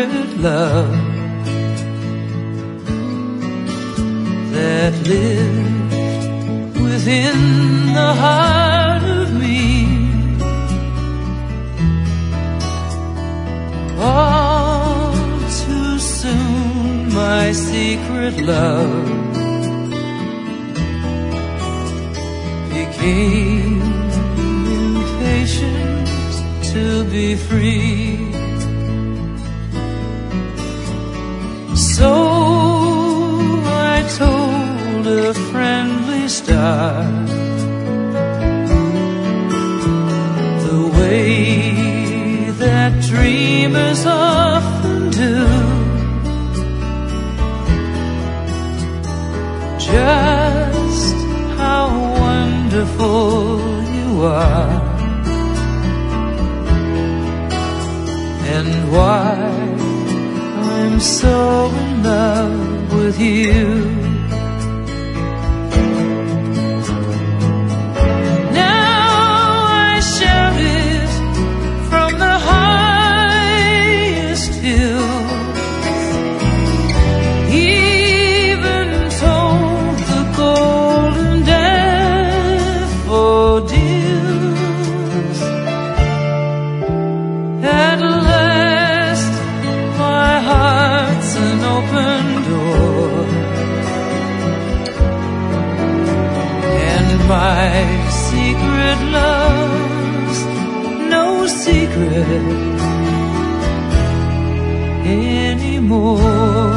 secret love that lived within the heart of me. All too soon my secret love became impatient to be free. So I told a friendly star the way that dreamers often do, just how wonderful you are, and why I'm so in love with you. Now I shout it from the highest hills, even told the golden daffodils. At last my heart's an open door, and my secret love's no secret anymore.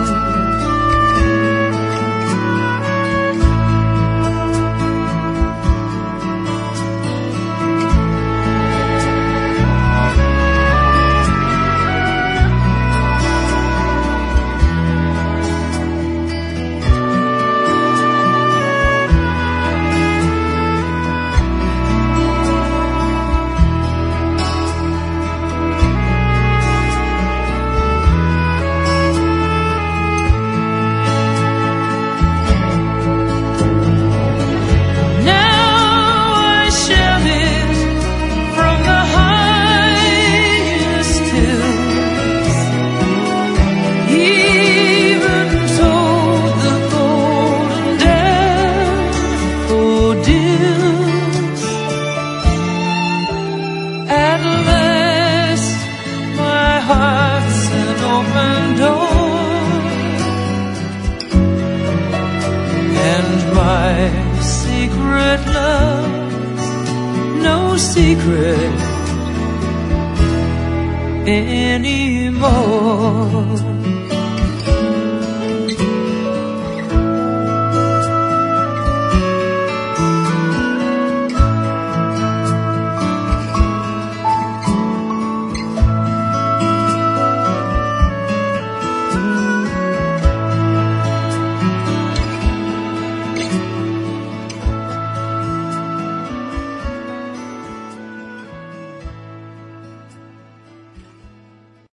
At last my heart's an open door, and my secret love's no secret anymore.